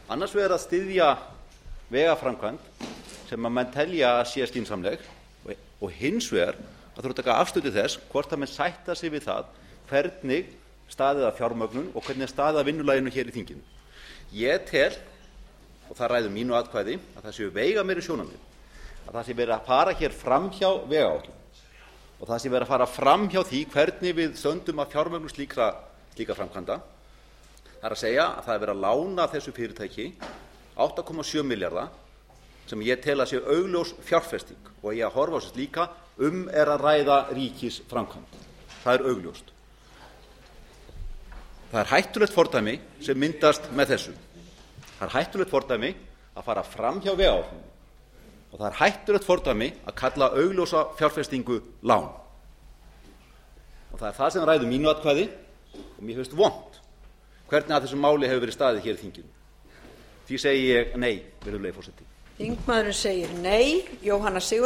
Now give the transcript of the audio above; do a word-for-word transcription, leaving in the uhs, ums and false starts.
annars vegar að styðja vegaframkvæmd sem að menn telja að sé skynsamleg og hins vegar að þurfa að taka afstöðu til þess hvort að menn sætta sig við það hvernig staðið að fjármögnun og hvernig staðið að vinnulaginu hér í þinginu. Ég tel, og það ræður mínu atkvæði, að það séu veigameiri sjónarmið, að það sé verið að fara hér framhjá vegáætlun og það sé verið að fara framhjá því hvernig við stöndum að fjármögnun slíkra, slíkra framkvæmda. Það er að segja að það er verið að lána þessu fyrirtæki átta komma sjö milljarða sem ég tel að sé augljós fjárfesting og ég að horfa á þess líka um er að ræða ríkisframkvæmd. Það er augljóst. Það er hættulegt fordæmi sem myndast með þessu. Það er hættulegt fordæmi að fara fram hjá vegáætlun og það er hættulegt fordæmi að kalla augljósa fjárfestingu lán. Og það er það sem ræður mínu atkvæði og mér finnst vont hvernig að þessu máli hefur verið staðið hér í þinginu. Því segi ég nei, virðulegi forseti. Þingmaðurinn segir nei. Jóhanna Sigurðardóttir.